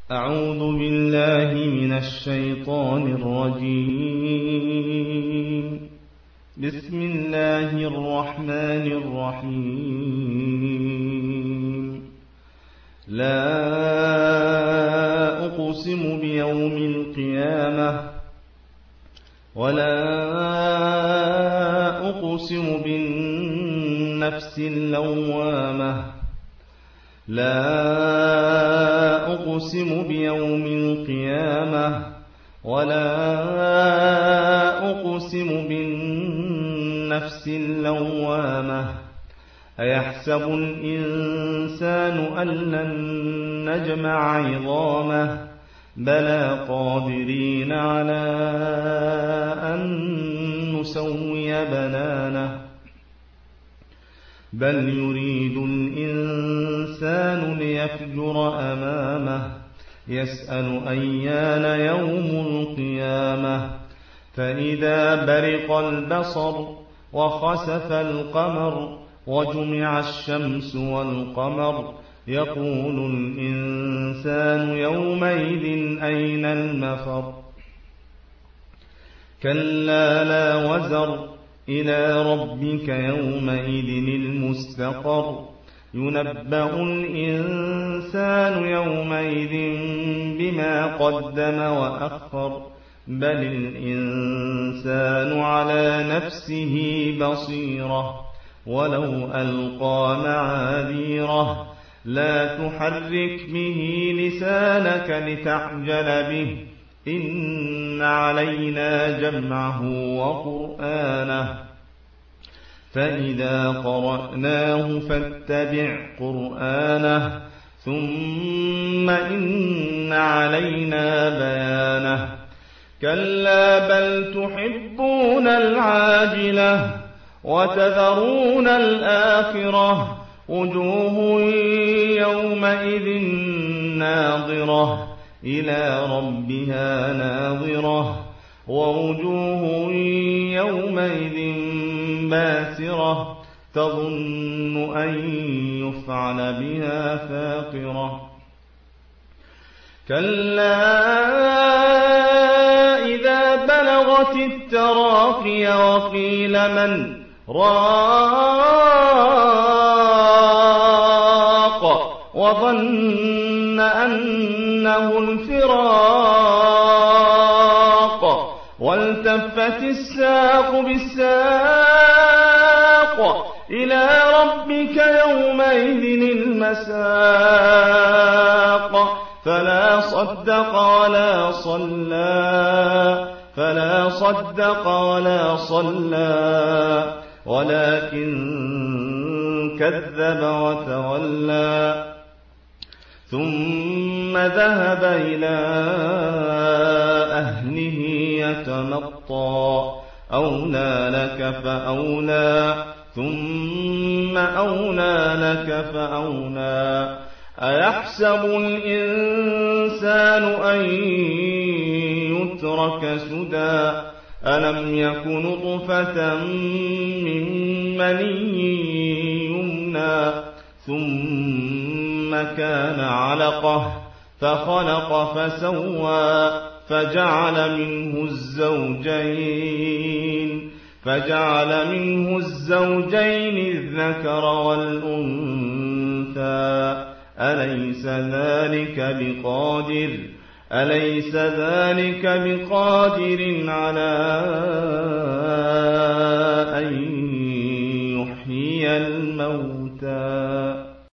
أعوذ بالله من الشيطان الرجيم. بسم الله الرحمن الرحيم. لا أقسم بيوم القيامة ولا أقسم بالنفس اللوامة. لا أقسم بيوم القيامة ولا أقسم بالنفس اللوامة. أيحسب الإنسان أن لن نجمع عظامه بلى قادرين على أن نسوي بنانه بل يريد الإنسان ليفجر أمامه يسأل أيان يوم القيامة. فإذا برق البصر وخسف القمر وجمع الشمس والقمر يقول الإنسان يومئذ أين المفر. كلا لا وزر إلى ربك يومئذ المستقر. ينبأ الإنسان يومئذ بما قدم وأخر بل الإنسان على نفسه بصيرة ولو ألقى معاذيره. لا تحرك به لسانك لتعجل به إن علينا جمعه وقرآنه فإذا قرأناه فاتبع قرآنه ثم إن علينا بيانه. كلا بل تحبون العاجلة وتذرون الآخرة وجوه يومئذ ناظرة إلى ربها ناظرة ووجوه يومئذ باسرة تظن أن يفعل بها فاقرة. كلا إذا بلغت التراقي وقيل من راق وظن أنه الفراق والتفت الساق بالساق إلى ربك يومئذ المساق. فلا صدق ولا صلى ولكن كذب وتولى ثم ذهب إلى أهله يتمطى. أولى لك فأولى ثم أولى لك فأولى. أيحسب الإنسان أن يترك سدى ألم يك نطفة من مني يمنى ثم كان علقة فخلق فسوى فجعل منه الزوجين الذكر والأنثى. أليس ذلك بقادر على أن يحيي الموتى.